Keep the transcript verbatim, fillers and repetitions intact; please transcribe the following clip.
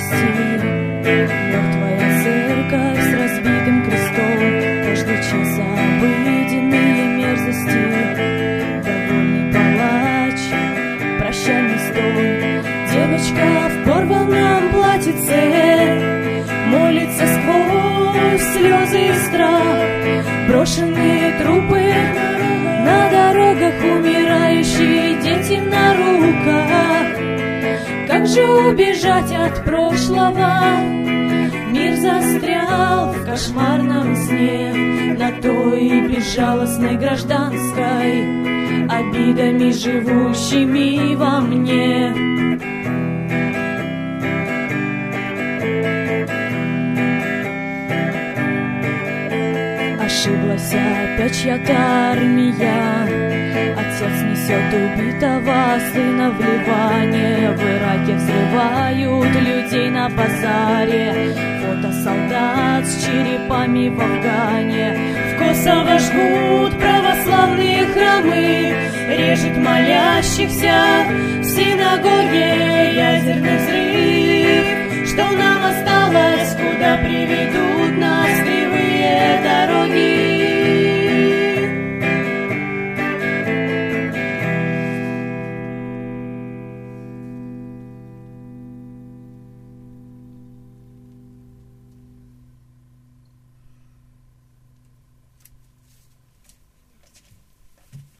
спасти. Мертвая церковь с разбитым крестом, каждый час обыденные мерзости. Довольный палач, прощальный стон, девочка в порванном платьице молится сквозь слезы и страх. Брошенные трупы на дорогах, умирающие дети на руках. Как же убежать от прошлого? Мир застрял в кошмарном сне, на той безжалостной гражданской, обидами живущими во мне. Ошиблась опять чья-то армия, отец несет убитого сына в Ливане. В Ираке взрывают людей на базаре, фото солдат с черепами в Афгане. В Косово жгут православные храмы, режет молящихся в синагоге. Ядерный взрыв, что нам осталось, куда приведут нас кривые дороги?